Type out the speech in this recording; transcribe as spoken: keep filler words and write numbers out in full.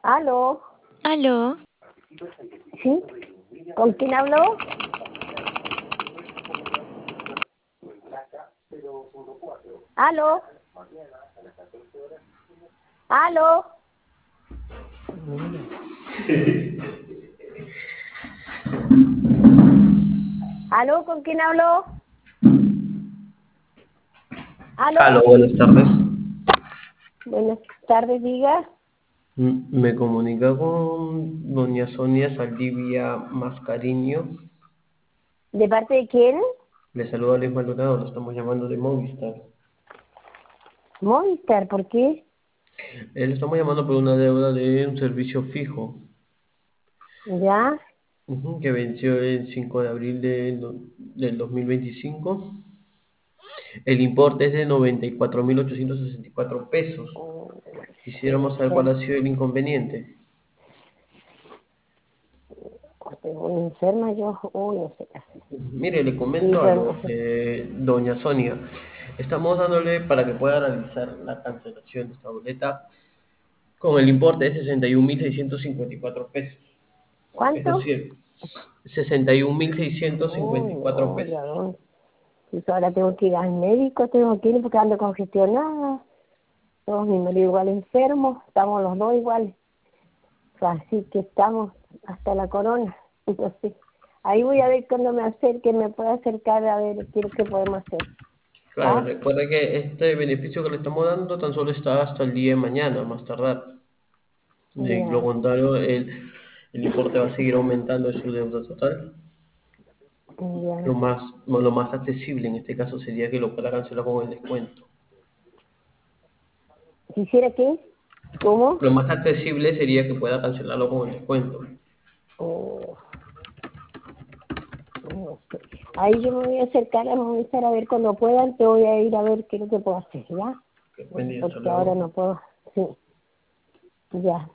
¿Aló? ¿Aló? ¿Sí? ¿Con quién habló? ¿Aló? ¿Aló? ¿Aló? ¿Con quién habló? Aló, ¿Aló? buenas tardes. Buenas tardes, diga. M- Me comunica con doña Sonia Saldivia Mascariño. ¿De parte de quién? Le saluda Luis Maldonado, lo estamos llamando de Movistar. Movistar, ¿por qué? Eh, le estamos llamando por una deuda de un servicio fijo, ¿Ya? ujú, que venció el cinco de abril de do- del dos mil veinticinco. El importe es de noventa y cuatro mil ochocientos sesenta y cuatro pesos. Oh, Quisiéramos saber cuál ha sido el inconveniente. estoy muy enferma yo. Uy, no sé qué hacer. Mire, le Y comento bueno, algo, eh, doña Sonia. Estamos dándole para que pueda realizar la cancelación de esta boleta con el importe de sesenta y un mil seiscientos cincuenta y cuatro pesos. Es ¿cuánto? decir, sesenta y un mil seiscientos cincuenta Uy, y cuatro no, pesos. ya no. Y ahora tengo que ir al médico, tengo que ir porque ando congestionada. Todos mi marido igual enfermo, estamos los dos iguales. Así que estamos hasta la corona. Entonces, ahí voy a ver cuando me acerque, me pueda acercar a ver qué es lo que podemos hacer. Claro, ¿Ah? recuerda que este beneficio que le estamos dando tan solo está hasta el día de mañana, más tardar. De lo Ya, contrario, el, el importe va a seguir aumentando de su deuda total. Lo ya. más, lo más accesible en este caso sería que lo pueda cancelar con el descuento. ¿Quisiera qué? ¿Cómo? Lo más accesible sería que pueda cancelarlo con el descuento. Oh, no sé. Ahí yo me voy a acercar a Movistar a ver cuando puedan, te voy a ir a ver qué es lo que puedo hacer, ¿ya? Que buen día, hasta Porque ahora luego. no puedo. Sí, ya.